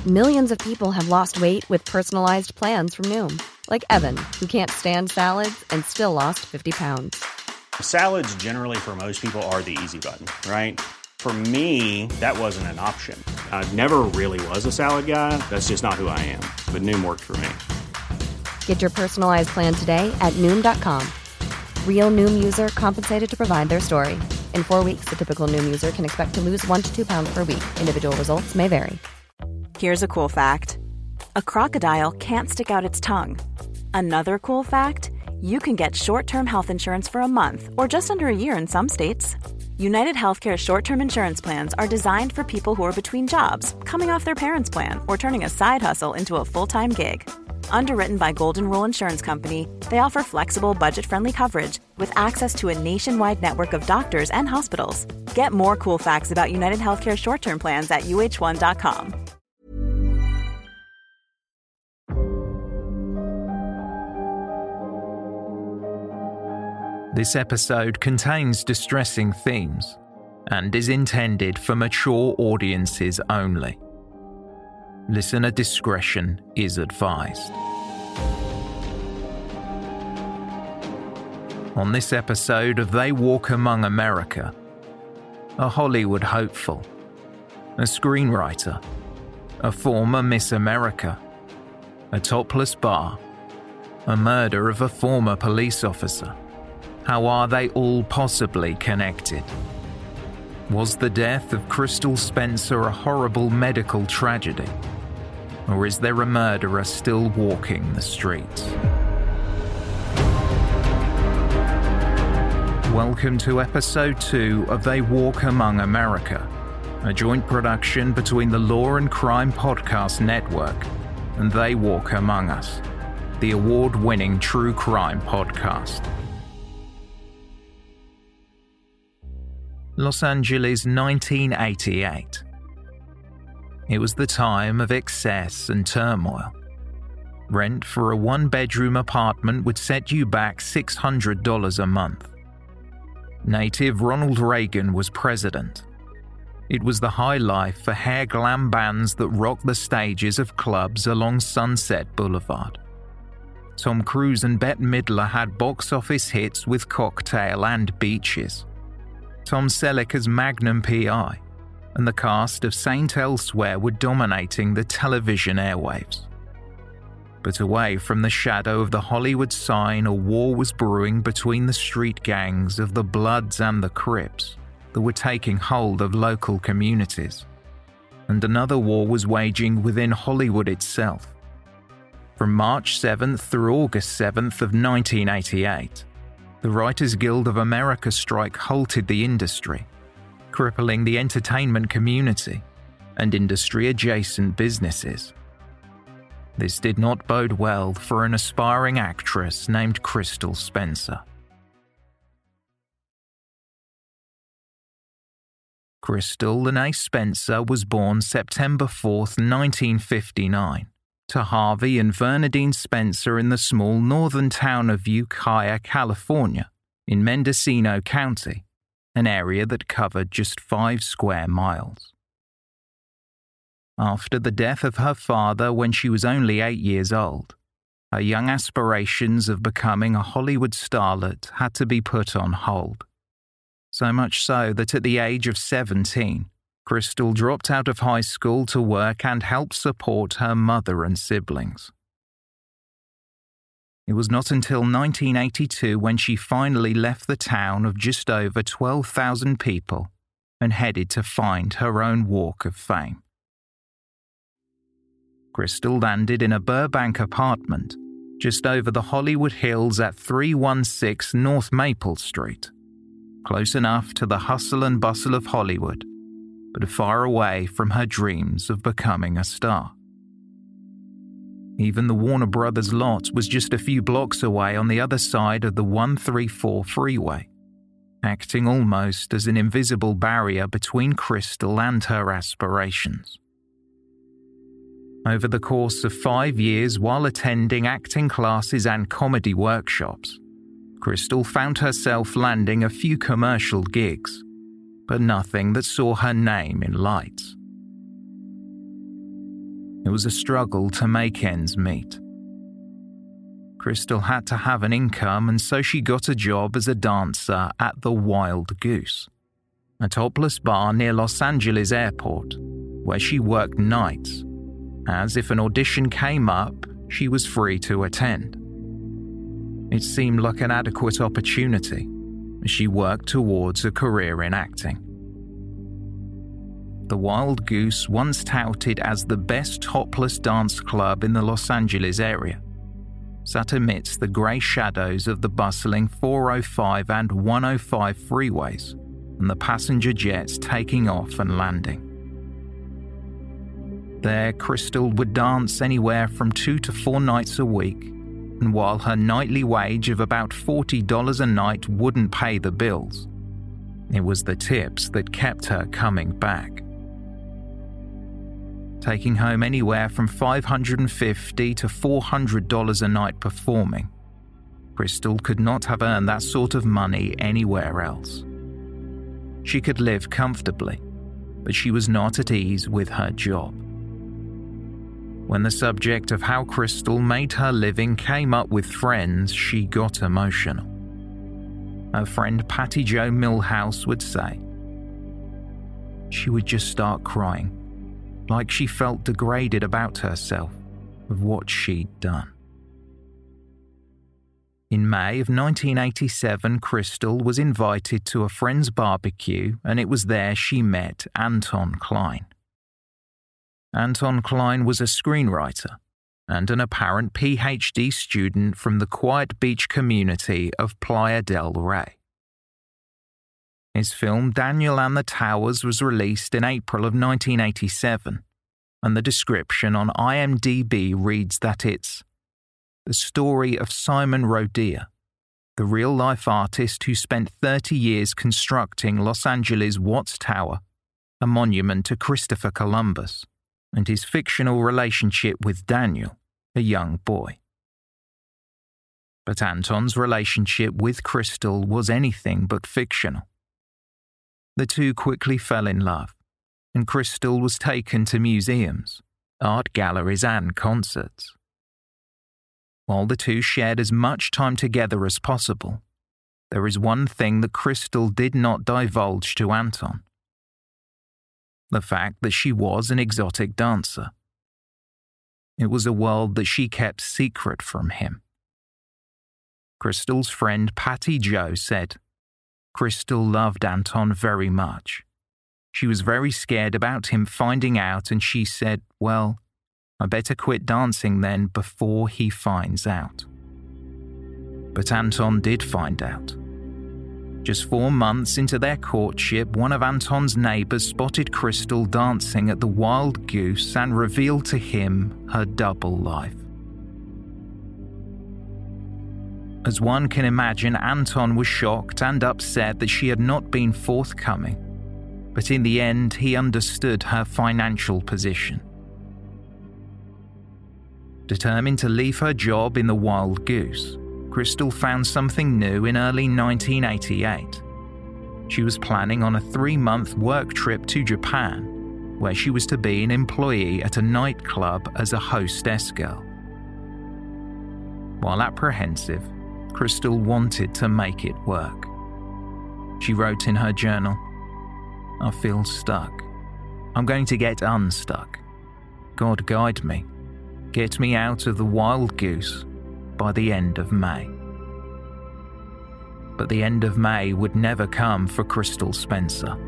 Millions of people have lost weight with personalized plans from Noom. Like Evan, who can't stand salads and still lost 50 pounds. Salads generally for most people are the easy button, right? For me, that wasn't an option. I never really was a salad guy. That's just not who I am. But Noom worked for me. Get your personalized plan today at Noom.com. Real Noom user compensated to provide their story. In 4 weeks, the typical Noom user can expect to lose 1 to 2 pounds per week. Individual results may vary. Here's a cool fact. A crocodile can't stick out its tongue. Another cool fact, you can get short-term health insurance for a month or just under a year in some states. United Healthcare short-term insurance plans are designed for people who are between jobs, coming off their parents' plan, or turning a side hustle into a full-time gig. Underwritten by Golden Rule Insurance Company, they offer flexible, budget-friendly coverage with access to a nationwide network of doctors and hospitals. Get more cool facts about United Healthcare short-term plans at uh1.com. This episode contains distressing themes and is intended for mature audiences only. Listener discretion is advised. On this episode of They Walk Among America, a Hollywood hopeful, a screenwriter, a former Miss America, a topless bar, a murder of a former police officer. How are they all possibly connected? Was the death of Crystal Spencer a horrible medical tragedy? Or is there a murderer still walking the streets? Welcome to episode 2 of They Walk Among America, a joint production between the Law and Crime Podcast Network and They Walk Among Us, the award-winning true crime podcast. Los Angeles, 1988. It was the time of excess and turmoil. Rent for a one-bedroom apartment would set you back $600 a month. Native Ronald Reagan was president. It was the high life for hair glam bands that rocked the stages of clubs along Sunset Boulevard. Tom Cruise and Bette Midler had box office hits with Cocktail and Beaches. Tom Selleck as Magnum P.I., and the cast of Saint Elsewhere were dominating the television airwaves. But away from the shadow of the Hollywood sign, a war was brewing between the street gangs of the Bloods and the Crips that were taking hold of local communities. And another war was waging within Hollywood itself. From March 7th through August 7th of 1988, the Writers Guild of America strike halted the industry, crippling the entertainment community and industry-adjacent businesses. This did not bode well for an aspiring actress named Crystal Spencer. Crystal Lene Spencer was born September 4th, 1959, to Harvey and Bernadine Spencer in the small northern town of Ukiah, California, in Mendocino County, an area that covered just 5 square miles. After the death of her father when she was only 8 years old, her young aspirations of becoming a Hollywood starlet had to be put on hold. So much so that at the age of 17, Crystal dropped out of high school to work and help support her mother and siblings. It was not until 1982 when she finally left the town of just over 12,000 people and headed to find her own walk of fame. Crystal landed in a Burbank apartment just over the Hollywood Hills at 316 North Maple Street, close enough to the hustle and bustle of Hollywood, but far away from her dreams of becoming a star. Even the Warner Brothers lot was just a few blocks away on the other side of the 134 freeway, acting almost as an invisible barrier between Crystal and her aspirations. Over the course of 5 years while attending acting classes and comedy workshops, Crystal found herself landing a few commercial gigs, but nothing that saw her name in lights. It was a struggle to make ends meet. Crystal had to have an income, and so she got a job as a dancer at the Wild Goose, a topless bar near Los Angeles Airport, where she worked nights, as if an audition came up, she was free to attend. It seemed like an adequate opportunity as she worked towards a career in acting. The Wild Goose, once touted as the best topless dance club in the Los Angeles area, sat amidst the grey shadows of the bustling 405 and 105 freeways and the passenger jets taking off and landing. There, Crystal would dance anywhere from 2 to 4 nights a week, and while her nightly wage of about $40 a night wouldn't pay the bills, it was the tips that kept her coming back. Taking home anywhere from $550 to $400 a night performing, Crystal could not have earned that sort of money anywhere else. She could live comfortably, but she was not at ease with her job. When the subject of how Crystal made her living came up with friends, she got emotional. Her friend Patty Jo Millhouse would say, she would just start crying, like she felt degraded about herself, of what she'd done. In May of 1987, Crystal was invited to a friend's barbecue, and it was there she met Anton Klein. Anton Klein was a screenwriter and an apparent PhD student from the quiet beach community of Playa del Rey. His film Daniel and the Towers was released in April of 1987, and the description on IMDb reads that it's the story of Simon Rodia, the real-life artist who spent 30 years constructing Los Angeles' Watts Tower, a monument to Christopher Columbus, and his fictional relationship with Daniel, a young boy. But Anton's relationship with Crystal was anything but fictional. The two quickly fell in love, and Crystal was taken to museums, art galleries, and concerts. While the two shared as much time together as possible, there is one thing that Crystal did not divulge to Anton: the fact that she was an exotic dancer. It was a world that she kept secret from him. Crystal's friend Patty Jo said, Crystal loved Anton very much. She was very scared about him finding out, and she said, well, I better quit dancing then before he finds out. But Anton did find out. Just 4 months into their courtship, one of Anton's neighbours spotted Crystal dancing at the Wild Goose and revealed to him her double life. As one can imagine, Anton was shocked and upset that she had not been forthcoming, but in the end he understood her financial position. Determined to leave her job in the Wild Goose, Crystal found something new in early 1988. She was planning on a 3-month work trip to Japan, where she was to be an employee at a nightclub as a hostess girl. While apprehensive, Crystal wanted to make it work. She wrote in her journal, I feel stuck. I'm going to get unstuck. God guide me. Get me out of the Wild Goose by the end of May. But the end of May would never come for Crystal Spencer.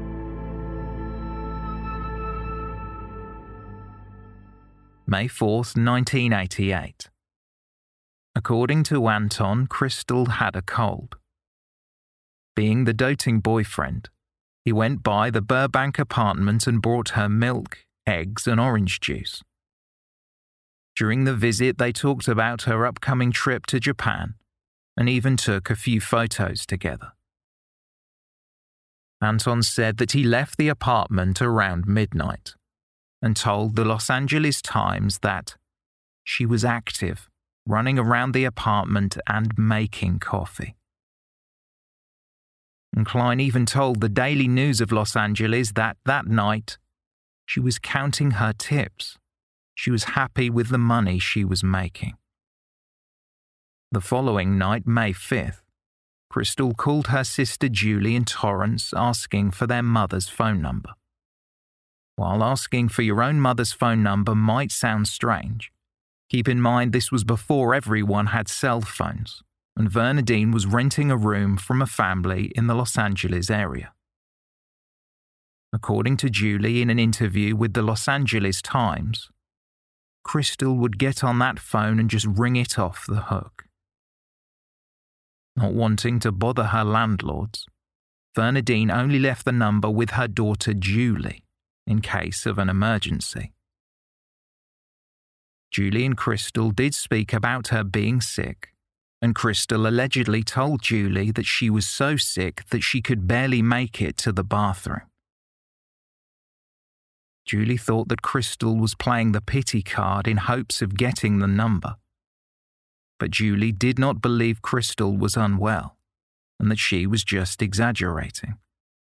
May 4th, 1988. According to Anton, Crystal had a cold. Being the doting boyfriend, he went by the Burbank apartment and brought her milk, eggs, and orange juice. During the visit, they talked about her upcoming trip to Japan and even took a few photos together. Anton said that he left the apartment around midnight and told the Los Angeles Times that she was active, running around the apartment and making coffee. And Klein even told the Daily News of Los Angeles that night she was counting her tips, she was happy with the money she was making. The following night, May 5th, Crystal called her sister Julie in Torrance asking for their mother's phone number. While asking for your own mother's phone number might sound strange, keep in mind this was before everyone had cell phones, and Bernadine was renting a room from a family in the Los Angeles area. According to Julie in an interview with the Los Angeles Times, Crystal would get on that phone and just ring it off the hook. Not wanting to bother her landlords, Bernadine only left the number with her daughter Julie in case of an emergency. Julie and Crystal did speak about her being sick, and Crystal allegedly told Julie that she was so sick that she could barely make it to the bathroom. Julie thought that Crystal was playing the pity card in hopes of getting the number. But Julie did not believe Crystal was unwell, and that she was just exaggerating.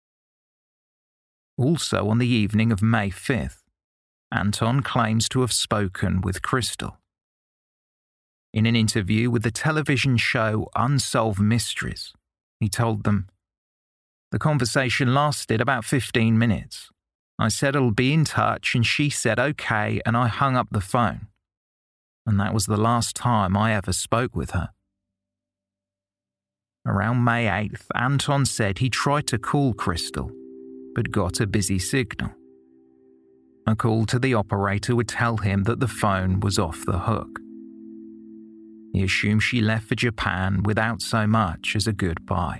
Also on the evening of May 5th, Anton claims to have spoken with Crystal. In an interview with the television show Unsolved Mysteries, he told them, "The conversation lasted about 15 minutes. I said I'll be in touch and she said okay and I hung up the phone. And that was the last time I ever spoke with her." Around May 8th, Anton said he tried to call Crystal, but got a busy signal. A call to the operator would tell him that the phone was off the hook. He assumed she left for Japan without so much as a goodbye.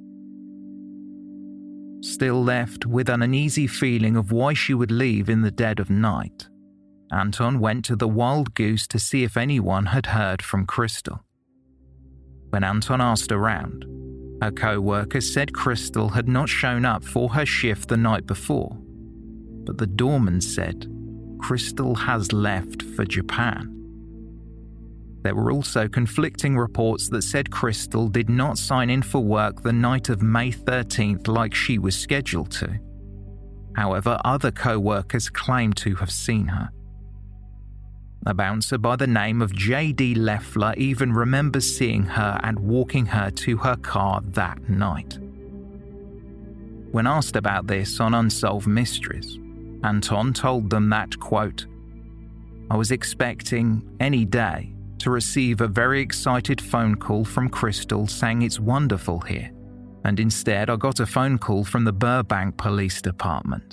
Still left with an uneasy feeling of why she would leave in the dead of night, Anton went to the Wild Goose to see if anyone had heard from Crystal. When Anton asked around, her co-worker said Crystal had not shown up for her shift the night before, but the doorman said Crystal has left for Japan. There were also conflicting reports that said Crystal did not sign in for work the night of May 13th like she was scheduled to. However, other co-workers claimed to have seen her. A bouncer by the name of J.D. Leffler even remembers seeing her and walking her to her car that night. When asked about this on Unsolved Mysteries, Anton told them that, quote, "I was expecting any day to receive a very excited phone call from Crystal saying it's wonderful here, and instead I got a phone call from the Burbank Police Department."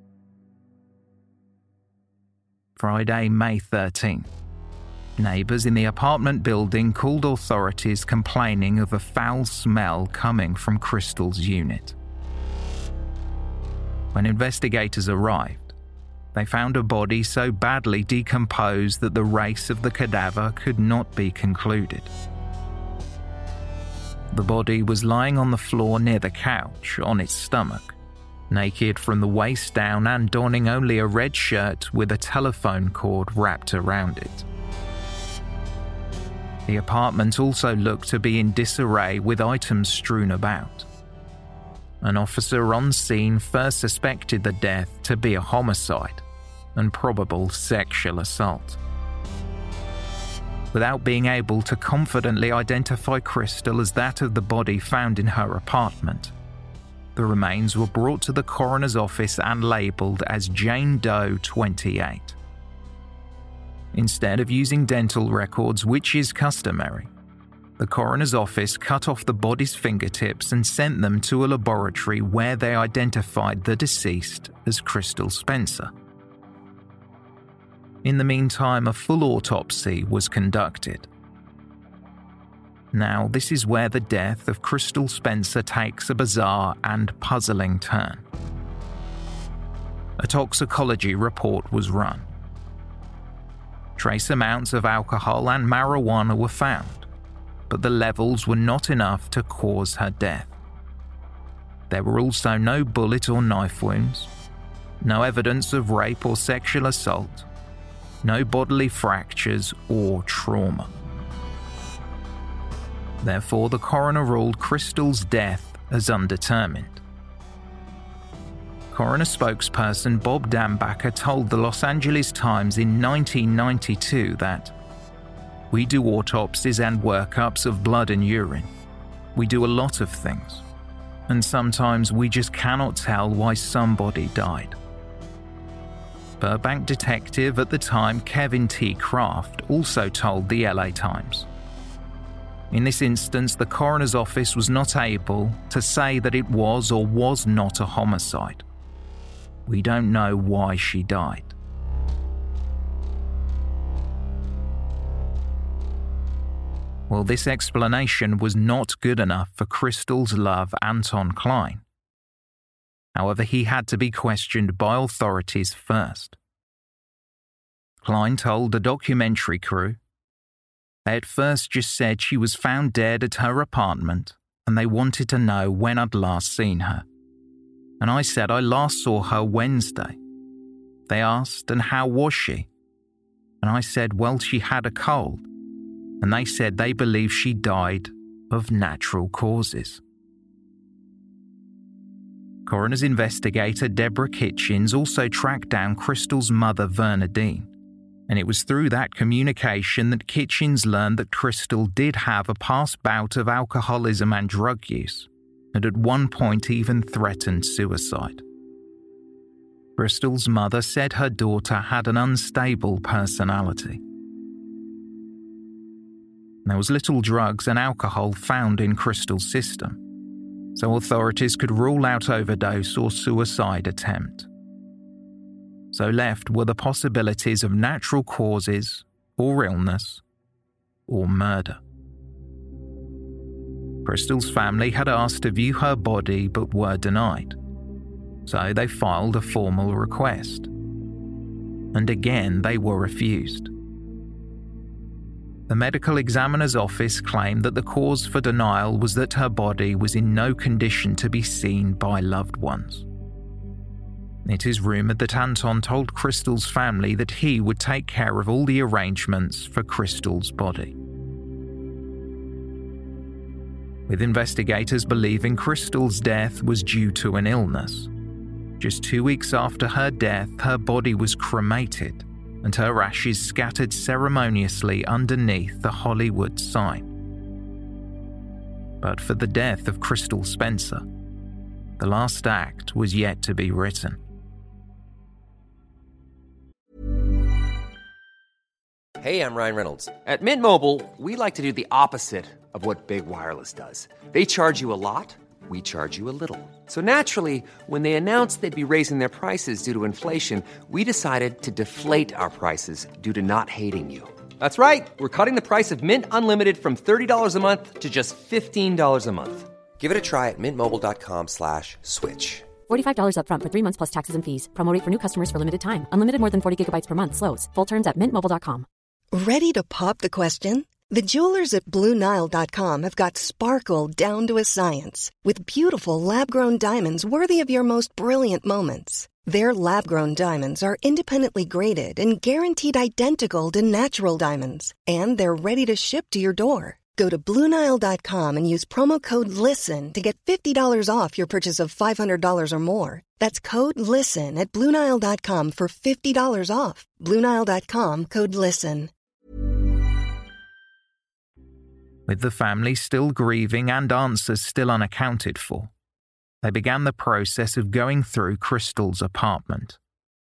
Friday, May 13th. Neighbours in the apartment building called authorities complaining of a foul smell coming from Crystal's unit. When investigators arrived, they found a body so badly decomposed that the race of the cadaver could not be concluded. The body was lying on the floor near the couch on its stomach, naked from the waist down and donning only a red shirt with a telephone cord wrapped around it. The apartment also looked to be in disarray with items strewn about. An officer on scene first suspected the death to be a homicide and probable sexual assault. Without being able to confidently identify Crystal as that of the body found in her apartment, the remains were brought to the coroner's office and labelled as Jane Doe 28. Instead of using dental records, which is customary, the coroner's office cut off the body's fingertips and sent them to a laboratory where they identified the deceased as Crystal Spencer. In the meantime, a full autopsy was conducted. Now, this is where the death of Crystal Spencer takes a bizarre and puzzling turn. A toxicology report was run. Trace amounts of alcohol and marijuana were found, but the levels were not enough to cause her death. There were also no bullet or knife wounds, no evidence of rape or sexual assault, no bodily fractures or trauma. Therefore, the coroner ruled Crystal's death as undetermined. Coroner spokesperson Bob Dambacher told the Los Angeles Times in 1992 that, "We do autopsies and workups of blood and urine. We do a lot of things. And sometimes we just cannot tell why somebody died." Burbank detective at the time Kevin T. Kraft also told the LA Times. In this instance, the coroner's office was not able to say that it was or was not a homicide. "We don't know why she died." Well, this explanation was not good enough for Crystal's love, Anton Kline. However, he had to be questioned by authorities first. Kline told the documentary crew, "They at first just said she was found dead at her apartment and they wanted to know when I'd last seen her. And I said I last saw her Wednesday. They asked, and how was she? And I said, well, she had a cold. And they said they believe she died of natural causes." Coroner's investigator Deborah Kitchens also tracked down Crystal's mother, Verna Dean, and it was through that communication that Kitchens learned that Crystal did have a past bout of alcoholism and drug use, and at one point even threatened suicide. Crystal's mother said her daughter had an unstable personality. There was little drugs and alcohol found in Crystal's system, so authorities could rule out overdose or suicide attempt. So left were the possibilities of natural causes, or illness, or murder. Crystal's family had asked to view her body but were denied, so they filed a formal request. And again they were refused. The medical examiner's office claimed that the cause for denial was that her body was in no condition to be seen by loved ones. It is rumoured that Anton told Crystal's family that he would take care of all the arrangements for Crystal's body. With investigators believing Crystal's death was due to an illness, just 2 weeks after her death, her body was cremated and her ashes scattered ceremoniously underneath the Hollywood sign. But for the death of Crystal Spencer, the last act was yet to be written. Hey, I'm Ryan Reynolds. At Mint Mobile, we like to do the opposite of what Big Wireless does. They charge you a lot, we charge you a little. So naturally, when they announced they'd be raising their prices due to inflation, we decided to deflate our prices due to not hating you. That's right. We're cutting the price of Mint Unlimited from $30 a month to just $15 a month. Give it a try at mintmobile.com/switch. $45 up front for 3 months plus taxes and fees. Promo rate for new customers for limited time. Unlimited more than 40 gigabytes per month. Slows full terms at mintmobile.com. Ready to pop the question? The jewelers at BlueNile.com have got sparkle down to a science with beautiful lab-grown diamonds worthy of your most brilliant moments. Their lab-grown diamonds are independently graded and guaranteed identical to natural diamonds, and they're ready to ship to your door. Go to BlueNile.com and use promo code LISTEN to get $50 off your purchase of $500 or more. That's code LISTEN at BlueNile.com for $50 off. BlueNile.com, code LISTEN. With the family still grieving and answers still unaccounted for, they began the process of going through Crystal's apartment.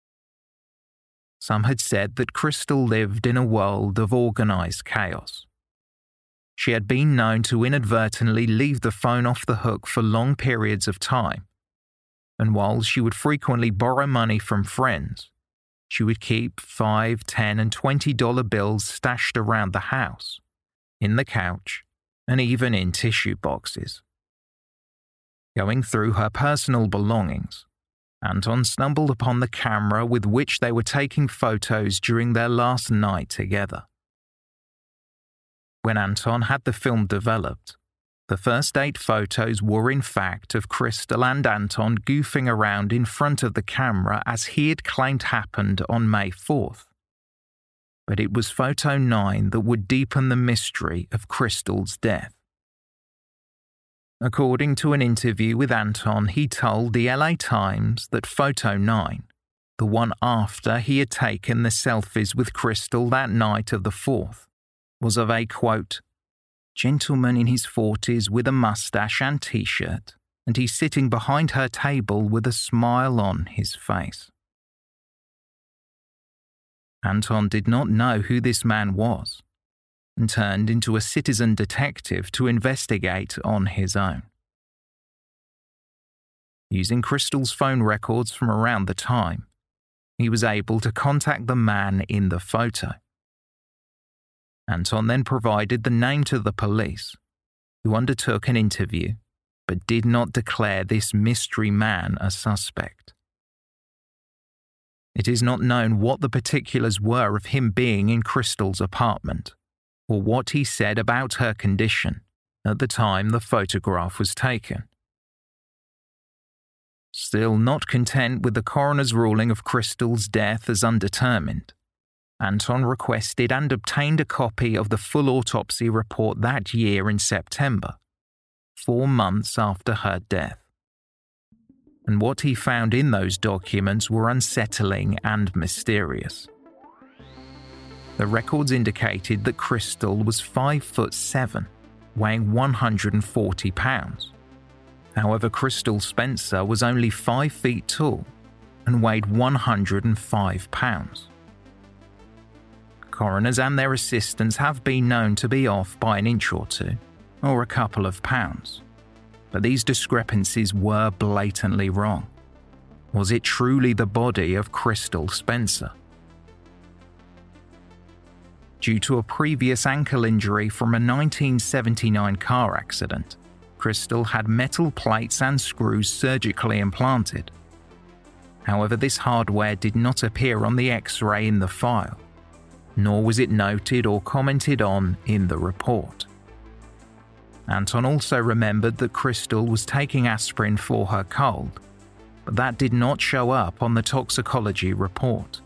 Some had said that Crystal lived in a world of organized chaos. She had been known to inadvertently leave the phone off the hook for long periods of time, and while she would frequently borrow money from friends, she would keep $5, $10, and $20 bills stashed around the house, in the couch, and even in tissue boxes. Going through her personal belongings, Anton stumbled upon the camera with which they were taking photos during their last night together. When Anton had the film developed, the first 8 photos were in fact of Crystal and Anton goofing around in front of the camera as he had claimed happened on May 4th. But it was photo 9 that would deepen the mystery of Crystal's death. According to an interview with Anton, he told the LA Times that photo 9, the one after he had taken the selfies with Crystal that night of the 4th, was of a, quote, gentleman in his 40s with a mustache and t-shirt, and he's sitting behind her table with a smile on his face. Anton did not know who this man was, and turned into a citizen detective to investigate on his own. Using Crystal's phone records from around the time, he was able to contact the man in the photo. Anton then provided the name to the police, who undertook an interview but did not declare this mystery man a suspect. It is not known what the particulars were of him being in Crystal's apartment, or what he said about her condition at the time the photograph was taken. Still not content with the coroner's ruling of Crystal's death as undetermined, Anton requested and obtained a copy of the full autopsy report that year in September, 4 months after her death. And what he found in those documents were unsettling and mysterious. The records indicated that Crystal was 5'7", weighing 140 pounds. However, Crystal Spencer was only 5 feet tall and weighed 105 pounds. Coroners and their assistants have been known to be off by an inch or two, or a couple of pounds. But these discrepancies were blatantly wrong. Was it truly the body of Crystal Spencer? Due to a previous ankle injury from a 1979 car accident, Crystal had metal plates and screws surgically implanted. However, this hardware did not appear on the X-ray in the file, nor was it noted or commented on in the report. Anton also remembered that Crystal was taking aspirin for her cold, but that did not show up on the toxicology report.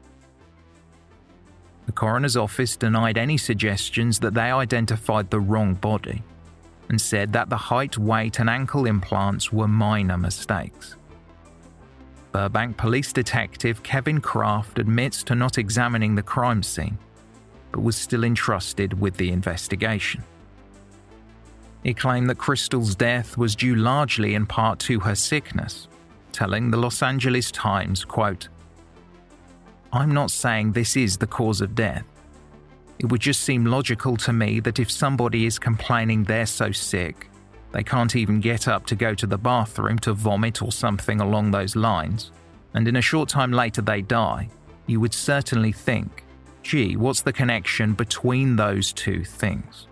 The coroner's office denied any suggestions that they identified the wrong body and said that the height, weight and ankle implants were minor mistakes. Burbank Police Detective Kevin Kraft admits to not examining the crime scene, but was still entrusted with the investigation. He claimed that Crystal's death was due largely in part to her sickness, telling the Los Angeles Times, quote, I'm not saying this is the cause of death. It would just seem logical to me that if somebody is complaining they're so sick, they can't even get up to go to the bathroom to vomit or something along those lines, and in a short time later they die, you would certainly think, gee, what's the connection between those two things?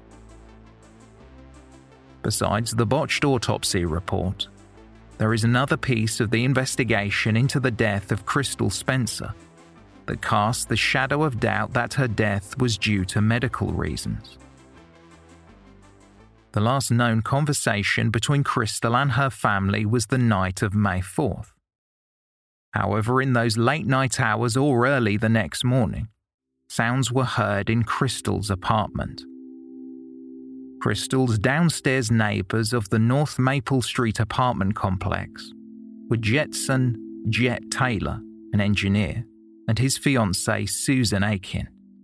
Besides the botched autopsy report, there is another piece of the investigation into the death of Crystal Spencer that casts the shadow of doubt that her death was due to medical reasons. The last known conversation between Crystal and her family was the night of May 4th. However, in those late night hours or early the next morning, sounds were heard in Crystal's apartment. Crystal's downstairs neighbours of the North Maple Street apartment complex were Jetson Jet Taylor, an engineer, and his fiancée Susan Aiken.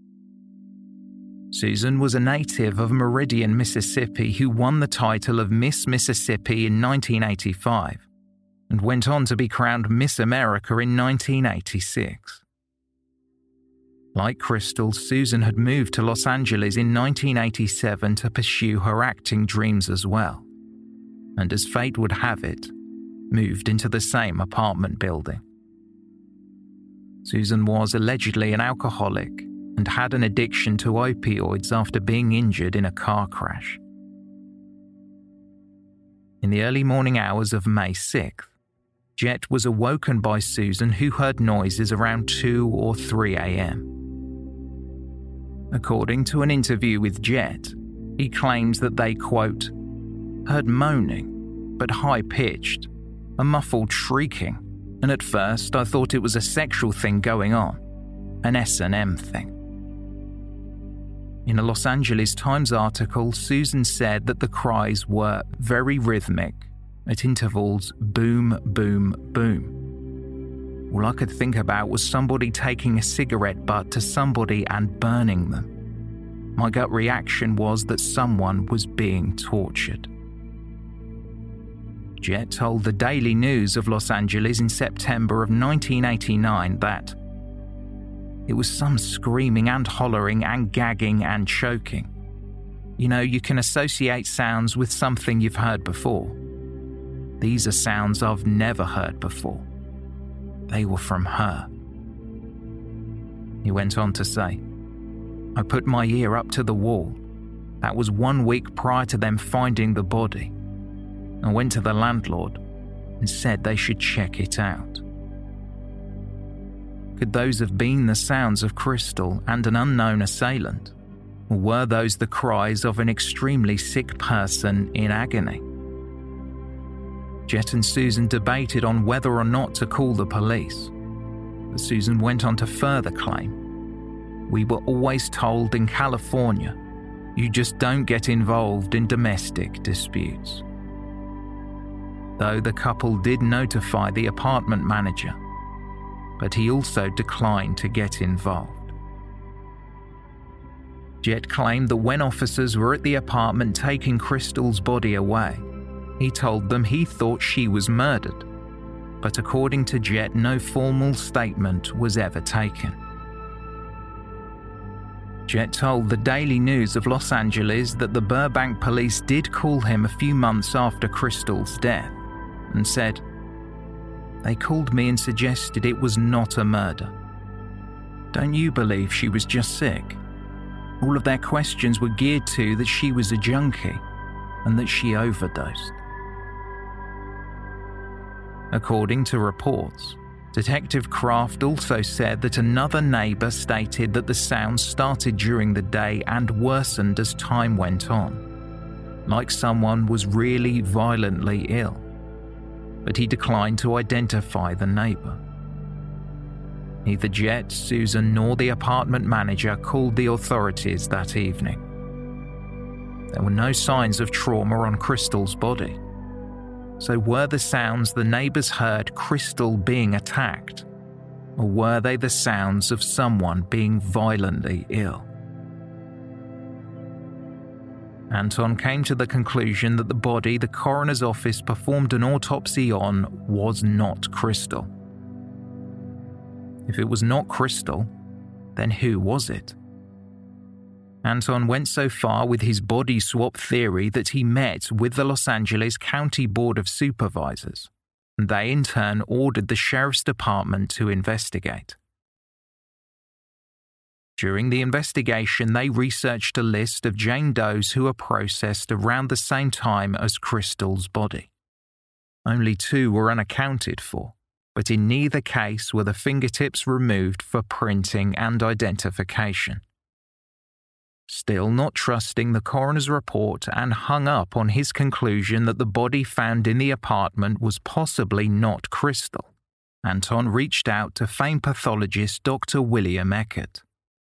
Susan was a native of Meridian, Mississippi, who won the title of Miss Mississippi in 1985 and went on to be crowned Miss America in 1986. Like Crystal, Susan had moved to Los Angeles in 1987 to pursue her acting dreams as well, and as fate would have it, moved into the same apartment building. Susan was allegedly an alcoholic and had an addiction to opioids after being injured in a car crash. In the early morning hours of May 6th, Jet was awoken by Susan, who heard noises around 2 or 3 a.m. According to an interview with Jet, he claims that they, quote, heard moaning, but high-pitched, a muffled shrieking, and at first I thought it was a sexual thing going on, an S&M thing. In a Los Angeles Times article, Susan said that the cries were very rhythmic, at intervals boom, boom, boom. All I could think about was somebody taking a cigarette butt to somebody and burning them. My gut reaction was that someone was being tortured. Jett told the Daily News of Los Angeles in September of 1989 that it was some screaming and hollering and gagging and choking. You know, you can associate sounds with something you've heard before. These are sounds I've never heard before. They were from her. He went on to say, I put my ear up to the wall. That was 1 week prior to them finding the body. I went to the landlord and said they should check it out. Could those have been the sounds of Crystal and an unknown assailant? Or were those the cries of an extremely sick person in agony? Jett and Susan debated on whether or not to call the police, but Susan went on to further claim, we were always told in California, you just don't get involved in domestic disputes. Though the couple did notify the apartment manager, but he also declined to get involved. Jett claimed that when officers were at the apartment taking Crystal's body away, he told them he thought she was murdered, but according to Jett, no formal statement was ever taken. Jett told the Daily News of Los Angeles that the Burbank police did call him a few months after Crystal's death and said, they called me and suggested it was not a murder. Don't you believe she was just sick? All of their questions were geared to that she was a junkie and that she overdosed. According to reports, Detective Kraft also said that another neighbour stated that the sounds started during the day and worsened as time went on, like someone was really violently ill. But he declined to identify the neighbour. Neither Jett, Susan, nor the apartment manager called the authorities that evening. There were no signs of trauma on Crystal's body. So were the sounds the neighbours heard Crystal being attacked, or were they the sounds of someone being violently ill? Anton came to the conclusion that the body the coroner's office performed an autopsy on was not Crystal. If it was not Crystal, then who was it? Anton went so far with his body swap theory that he met with the Los Angeles County Board of Supervisors, and they in turn ordered the sheriff's department to investigate. During the investigation, they researched a list of Jane Does who were processed around the same time as Crystal's body. Only 2 were unaccounted for, but in neither case were the fingertips removed for printing and identification. Still not trusting the coroner's report and hung up on his conclusion that the body found in the apartment was possibly not Crystal, Anton reached out to famed pathologist Dr. William Eckert.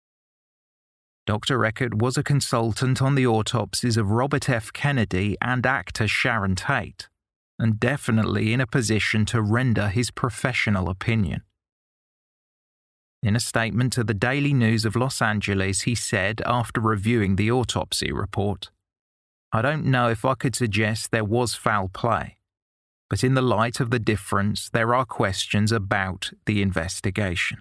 Dr. Eckert was a consultant on the autopsies of Robert F. Kennedy and actor Sharon Tate, and definitely in a position to render his professional opinion. In a statement to the Daily News of Los Angeles, he said, after reviewing the autopsy report, I don't know if I could suggest there was foul play, but in the light of the difference, there are questions about the investigation.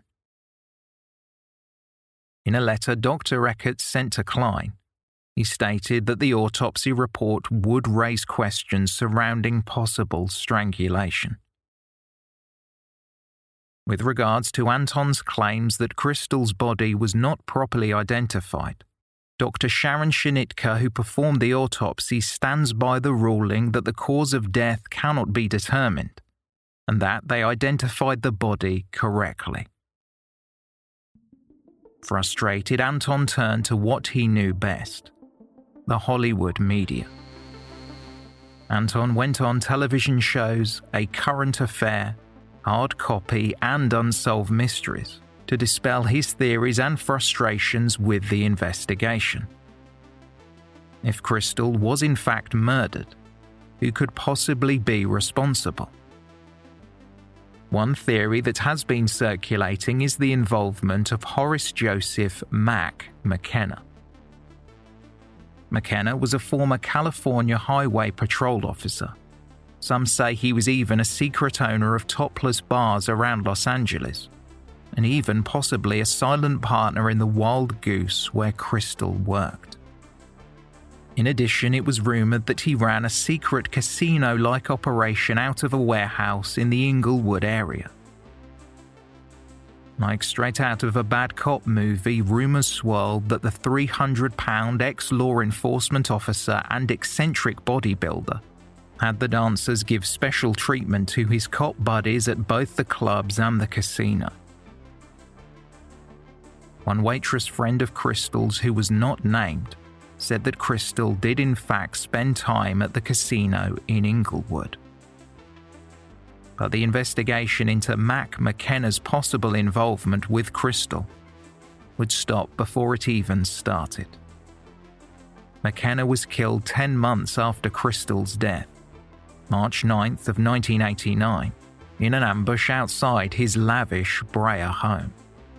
In a letter Dr. Eckert sent to Klein, he stated that the autopsy report would raise questions surrounding possible strangulation. With regards to Anton's claims that Crystal's body was not properly identified, Dr. Sharon Shinitka, who performed the autopsy, stands by the ruling that the cause of death cannot be determined, and that they identified the body correctly. Frustrated, Anton turned to what he knew best, the Hollywood media. Anton went on television shows A Current Affair, Hard Copy, and Unsolved Mysteries, to dispel his theories and frustrations with the investigation. If Crystal was in fact murdered, who could possibly be responsible? One theory that has been circulating is the involvement of Horace Joseph "Mac" McKenna. McKenna was a former California Highway Patrol officer. Some say he was even a secret owner of topless bars around Los Angeles, and even possibly a silent partner in the Wild Goose where Crystal worked. In addition, it was rumored that he ran a secret casino-like operation out of a warehouse in the Inglewood area. Like straight out of a bad cop movie, rumors swirled that the 300-pound ex-law enforcement officer and eccentric bodybuilder had the dancers give special treatment to his cop buddies at both the clubs and the casino. One waitress friend of Crystal's, who was not named, said that Crystal did in fact spend time at the casino in Inglewood. But the investigation into Mac McKenna's possible involvement with Crystal would stop before it even started. McKenna was killed 10 months after Crystal's death, March 9th of 1989, in an ambush outside his lavish Brea home.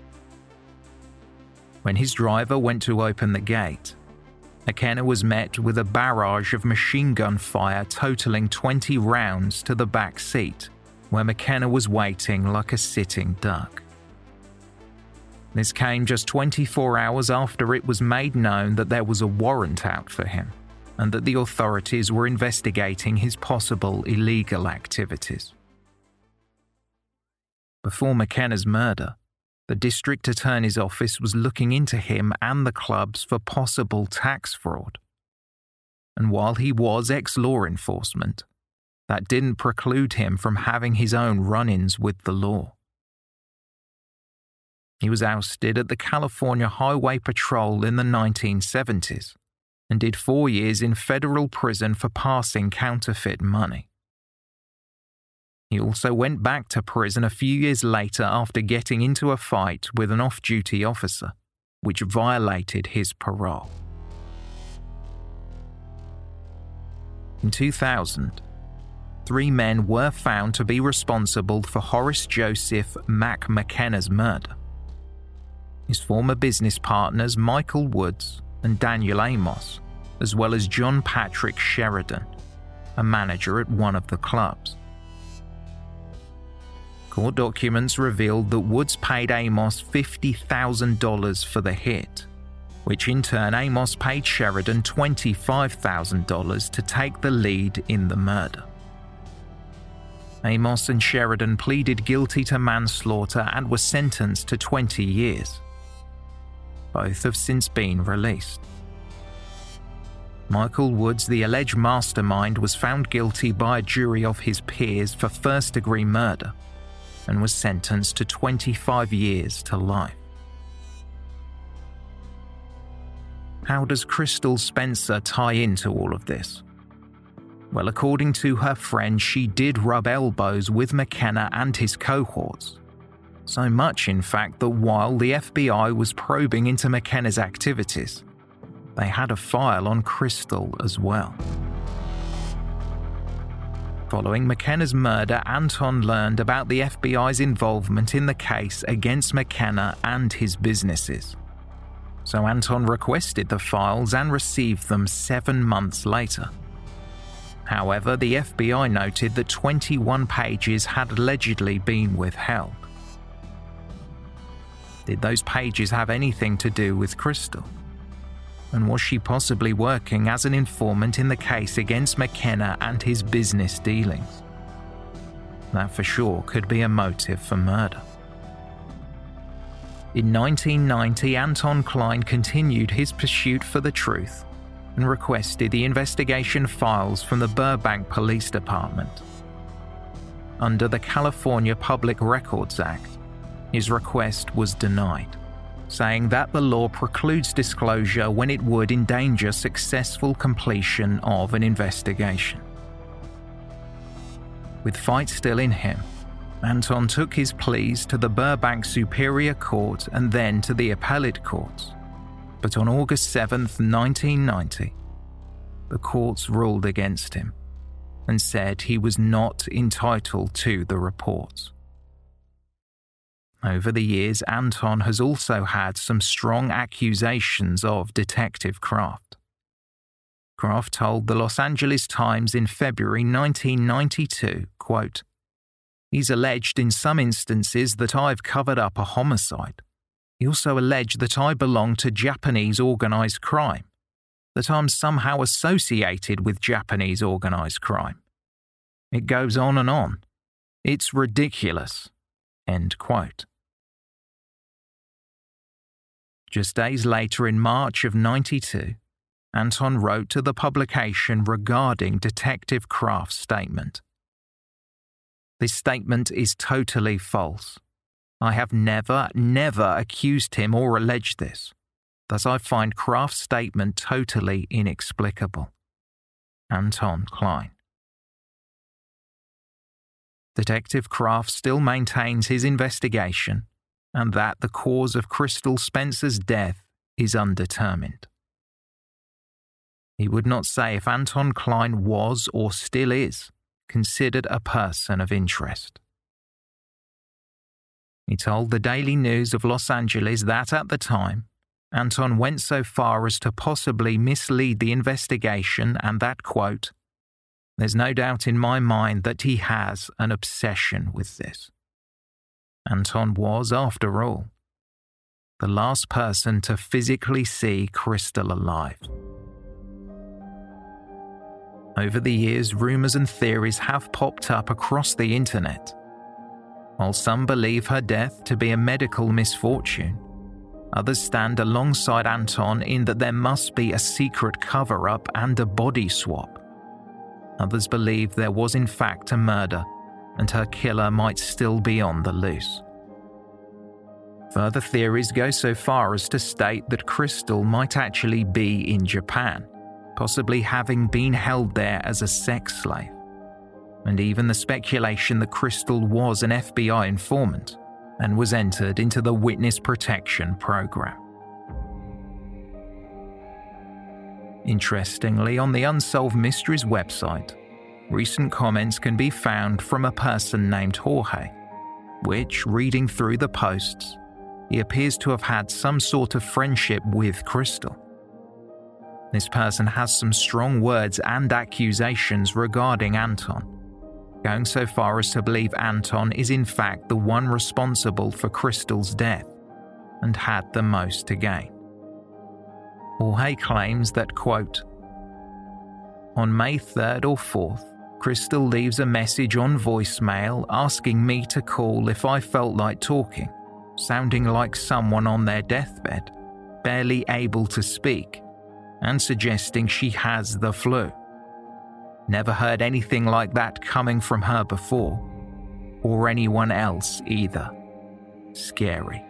When his driver went to open the gate, McKenna was met with a barrage of machine gun fire totaling 20 rounds to the back seat, where McKenna was waiting like a sitting duck. This came just 24 hours after it was made known that there was a warrant out for him, and that the authorities were investigating his possible illegal activities. Before McKenna's murder, the district attorney's office was looking into him and the clubs for possible tax fraud. And while he was ex-law enforcement, that didn't preclude him from having his own run-ins with the law. He was ousted at the California Highway Patrol in the 1970s and did 4 years in federal prison for passing counterfeit money. He also went back to prison a few years later after getting into a fight with an off-duty officer, which violated his parole. In 2000, 3 men were found to be responsible for Horace Joseph "Mac" McKenna's murder. His former business partners Michael Woods and Daniel Amos, as well as John Patrick Sheridan, a manager at one of the clubs. Court documents revealed that Woods paid Amos $50,000 for the hit, which in turn Amos paid Sheridan $25,000 to take the lead in the murder. Amos and Sheridan pleaded guilty to manslaughter and were sentenced to 20 years. Both have since been released. Michael Woods, the alleged mastermind, was found guilty by a jury of his peers for first-degree murder and was sentenced to 25 years to life. How does Crystal Spencer tie into all of this? Well, according to her friend, she did rub elbows with McKenna and his cohorts. So much, in fact, that while the FBI was probing into McKenna's activities, they had a file on Crystal as well. Following McKenna's murder, Anton learned about the FBI's involvement in the case against McKenna and his businesses. So Anton requested the files and received them 7 months later. However, the FBI noted that 21 pages had allegedly been withheld. Did those pages have anything to do with Crystal? And was she possibly working as an informant in the case against McKenna and his business dealings? That for sure could be a motive for murder. In 1990, Anton Klein continued his pursuit for the truth and requested the investigation files from the Burbank Police Department. Under the California Public Records Act, his request was denied, saying that the law precludes disclosure when it would endanger successful completion of an investigation. With fight still in him, Anton took his pleas to the Burbank Superior Court and then to the Appellate Courts. But on August 7th, 1990, the courts ruled against him and said he was not entitled to the reports. Over the years, Anton has also had some strong accusations of Detective Kraft. Kraft told the Los Angeles Times in February 1992, quote, "He's alleged in some instances that I've covered up a homicide. He also alleged that I belong to Japanese organized crime, that I'm somehow associated with Japanese organized crime. It goes on and on. It's ridiculous." End quote. Just days later, in March of '92, Anton wrote to the publication regarding Detective Kraft's statement. "This statement is totally false. I have never accused him or alleged this. Thus I find Kraft's statement totally inexplicable. Anton Klein." Detective Kraft still maintains his investigation and that the cause of Crystal Spencer's death is undetermined. He would not say if Anton Klein was or still is considered a person of interest. He told the Daily News of Los Angeles that at the time, Anton went so far as to possibly mislead the investigation and that, quote, "There's no doubt in my mind that he has an obsession with this." Anton was, after all, the last person to physically see Crystal alive. Over the years, rumours and theories have popped up across the internet. While some believe her death to be a medical misfortune, others stand alongside Anton in that there must be a secret cover-up and a body swap. Others believe there was in fact a murder and her killer might still be on the loose. Further theories go so far as to state that Crystal might actually be in Japan, possibly having been held there as a sex slave, and even the speculation that Crystal was an FBI informant and was entered into the Witness Protection Program. Interestingly, on the Unsolved Mysteries website, recent comments can be found from a person named Jorge, which, reading through the posts, he appears to have had some sort of friendship with Crystal. This person has some strong words and accusations regarding Anton, going so far as to believe Anton is in fact the one responsible for Crystal's death and had the most to gain. Jorge claims that, quote, "On May 3rd or 4th, Crystal leaves a message on voicemail asking me to call if I felt like talking, sounding like someone on their deathbed, barely able to speak, and suggesting she has the flu. Never heard anything like that coming from her before, or anyone else either. Scary."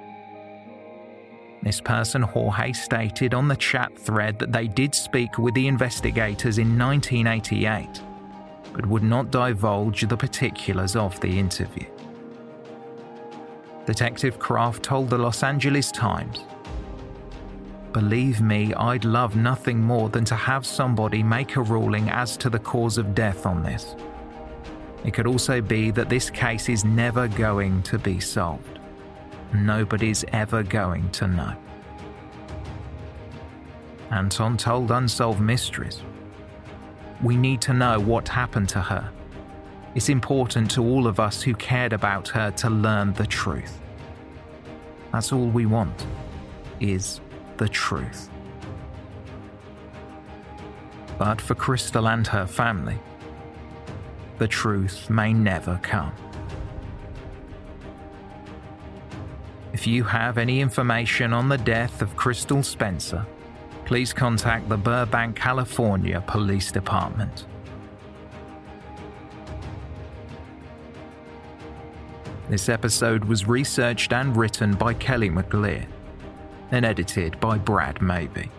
This person, Jorge, stated on the chat thread that they did speak with the investigators in 1988, but would not divulge the particulars of the interview. Detective Kraft told the Los Angeles Times, "Believe me, I'd love nothing more than to have somebody make a ruling as to the cause of death on this. It could also be that this case is never going to be solved. Nobody's ever going to know." Anton told Unsolved Mysteries, "We need to know what happened to her. It's important to all of us who cared about her to learn the truth. That's all we want, is the truth." But for Crystal and her family, the truth may never come. If you have any information on the death of Crystal Spencer, please contact the Burbank, California Police Department. This episode was researched and written by Kelly McLear and edited by Brad Maybe.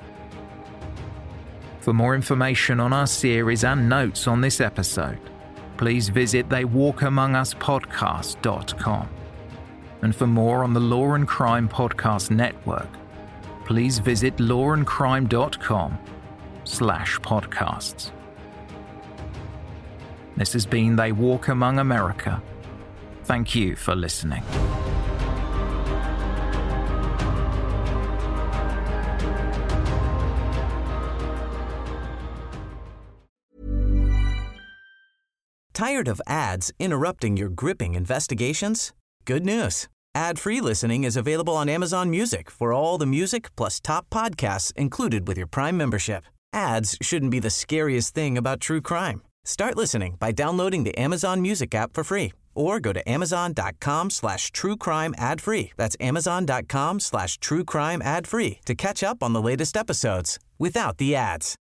For more information on our series and notes on this episode, please visit theywalkamonguspodcast.com. And for more on the Law and Crime Podcast Network, please visit lawandcrime.com/podcasts. This has been They Walk Among America. Thank you for listening. Tired of ads interrupting your gripping investigations? Good news. Ad-free listening is available on Amazon Music for all the music plus top podcasts included with your Prime membership. Ads shouldn't be the scariest thing about true crime. Start listening by downloading the Amazon Music app for free or go to amazon.com/truecrime ad-free. That's amazon.com/truecrime ad-free to catch up on the latest episodes without the ads.